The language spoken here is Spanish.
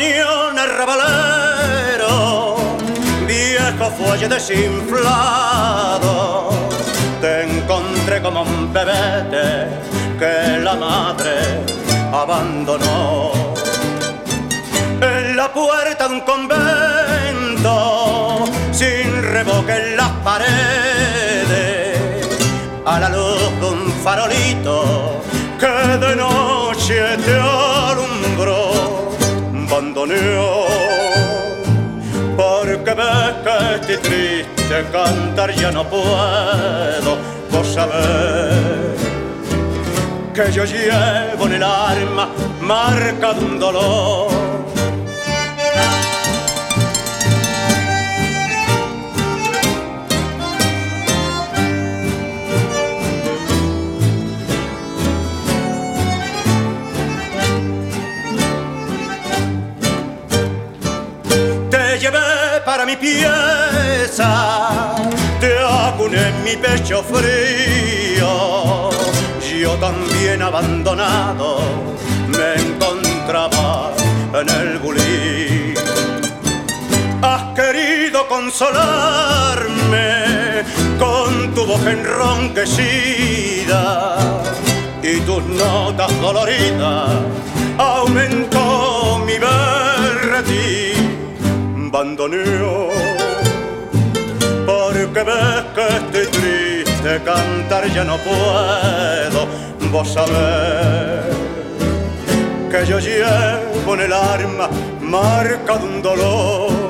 bandoneón arrabalero, viejo fuelle desinflado, te encontré como un bebete que la madre abandonó. En la puerta de un convento, sin revoque en las paredes, a la luz de un farolito que de noche te alumbró. Bandoneón, porque ves que estoy triste, cantar ya no puedo. Vos sabés que yo llevo en el alma marca de un dolor. Para mi pieza, te acuné en mi pecho frío. Yo también abandonado me encontraba en el bulín. Has querido consolarme con tu voz enronquecida y tus notas doloridas aumentó mi berretín. Bandoneón, porque ves que estoy triste, cantar ya no puedo. Vos sabés que yo llevo en el alma marca de un dolor.